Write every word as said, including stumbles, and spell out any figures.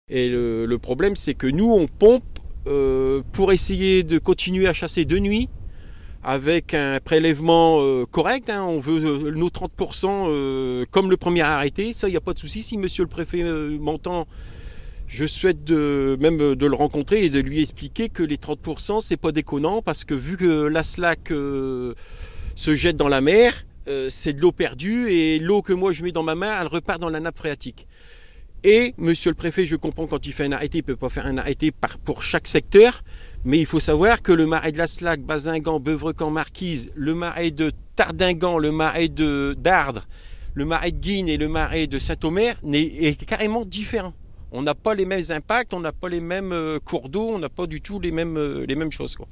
Et le, le problème, c'est que nous, on pompe euh, pour essayer de continuer à chasser de nuit avec un prélèvement euh, correct. Hein. On veut euh, nos trente pour cent euh, comme le premier arrêté. Ça, il n'y a pas de souci. Si monsieur le préfet euh, m'entend, je souhaite de, même de le rencontrer et de lui expliquer que les trente pour cent, c'est pas déconnant parce que vu que l'Aslac euh, se jette dans la mer, euh, c'est de l'eau perdue et l'eau que moi je mets dans ma main, elle repart dans la nappe phréatique. Et monsieur le préfet, je comprends quand il fait un arrêté, il ne peut pas faire un arrêté par, pour chaque secteur, mais il faut savoir que le marais de l'Aslac, Bazingan, Beuvrecan, Marquise, le marais de Tardingan, le marais de d'Ardres, le marais de Guines et le marais de Saint-Omer est carrément différent. On n'a pas les mêmes impacts, on n'a pas les mêmes cours d'eau, on n'a pas du tout les mêmes, les mêmes choses, quoi.